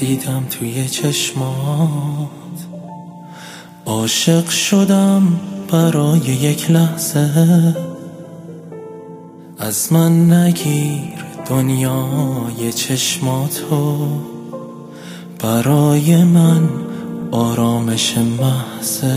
دیدم توی چشمات، عاشق شدم برای یک لحظه. از من نگیر دنیای چشماتو، برای من آرامش محضه.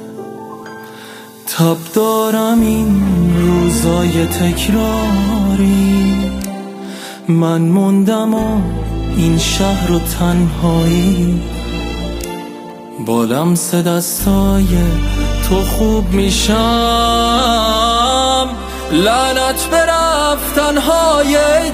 تب دارم این روزای تکراری، من موندم و این شهر و تنهایی. با لمس دستای تو خوب میشم، لعنت به رفتنهای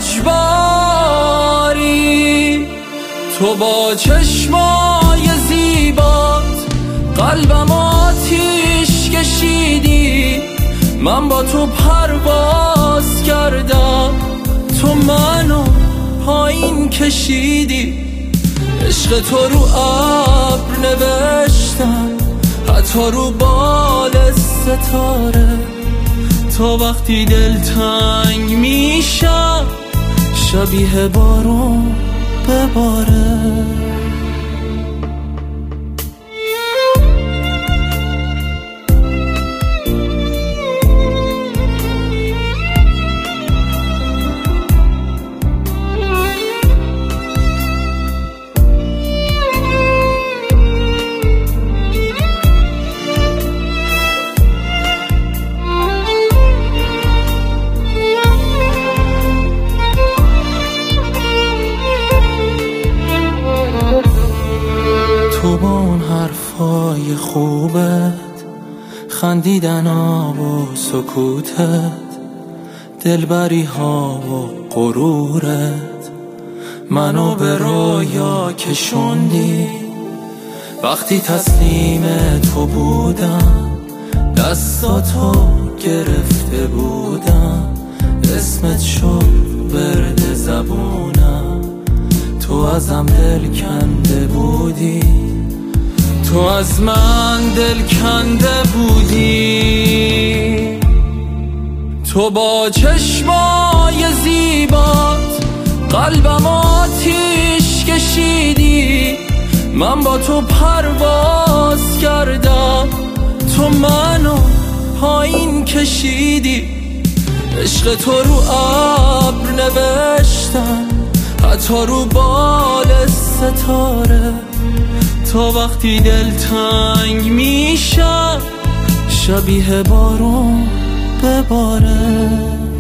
اجباری. تو با چشمای زیبات قلبم آتیش کشیدی، من با تو پرواز کردم، تو منو پایین کشیدی. عشق تو رو ابر نوشتم، حتی رو بال ستاره. تا وقتی دلتنگ میشم، شبیه بارون بباره. تو با اون حرفای خوبت، خندیدن ها و سکوتت، دلبری ها و غرورت، منو به رویا کشوندی. وقتی تسلیم تو بودم، دستاتو گرفته بودم، اسمت شد ورد زبونم. تو ازم دل کنده بودی، تو از من دل کنده بودی. تو با چشمای زیبات قلبم آتیش کشیدی، من با تو پرواز کردم، تو منو پایین کشیدی. عشق تو رو ابر نوشتم، حتی رو بال ستاره. تا وقتی دلتنگ میشم، شبیه بارون بباره.